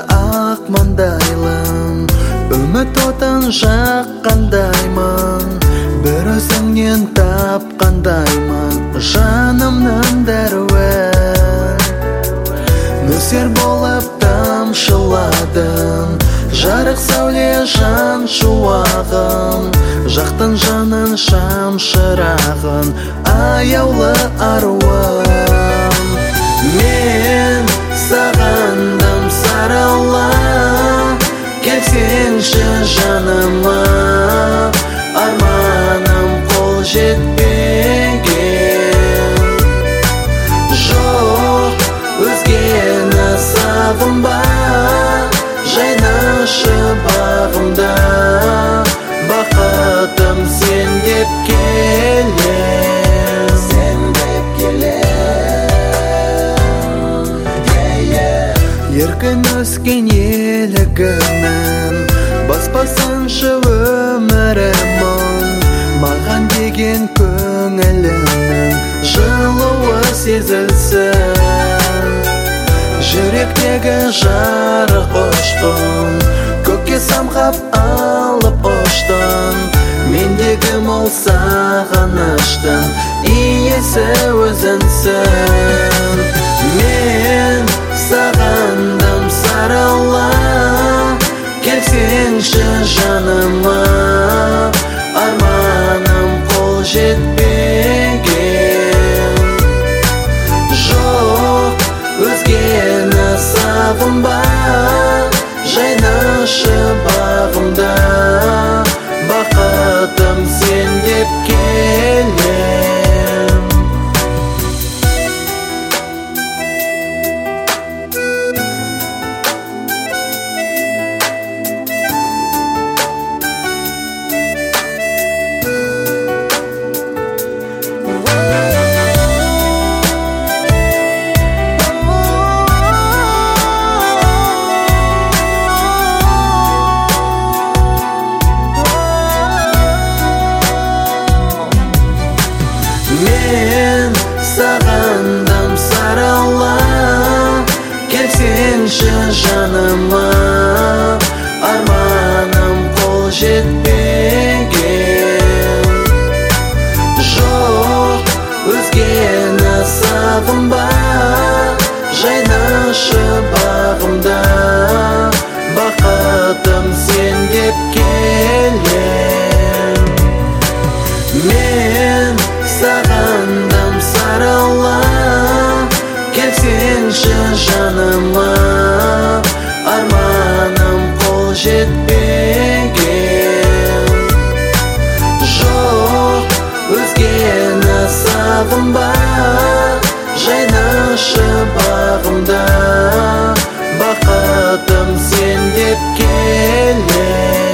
ақ маңдайлым, үміт отын жаққандаймын, бір өзіңнен тапқандаймын жанымның дәруін. Нөсер болып тамшыладың, жарық сәуле жан шуағын, жақтың жанын шам шырағын, аяулы аруым. Мен сағындым сарала, келсеңші жаныма, арманым қол жетпеген. Жоқ өзгені сағынба, жайнашы бағымда, бақытым сен деп келем, сен деп келем. Еркін өскен елігімнің, баспасыншы өмірімін, маған деген көңілімнің жылуы сезілсін. Жүректегі жарық ұштың, көкке самғап алып ұштың, мендегі мол сағыныштың иесі өзіңсің. Мен сағындым сарала, келсеңші жаныма, арманым қол жетпеген. Жоқ өзгені сағынба, жайнашы бағымда, бақытым сен деп келем. Мен сағындым сарала, келсеңші жаныма, арманым қол жетпеген. Жоқ өзгені сағынба, жайнашы бағымда, бақытым сен деп келем. Мен сағындым сарала, келсеңші жаныма, арманым қол жетпеген. Жоқ өзгені сағынба, жайнашы бағымда, бақытым сен деп келем.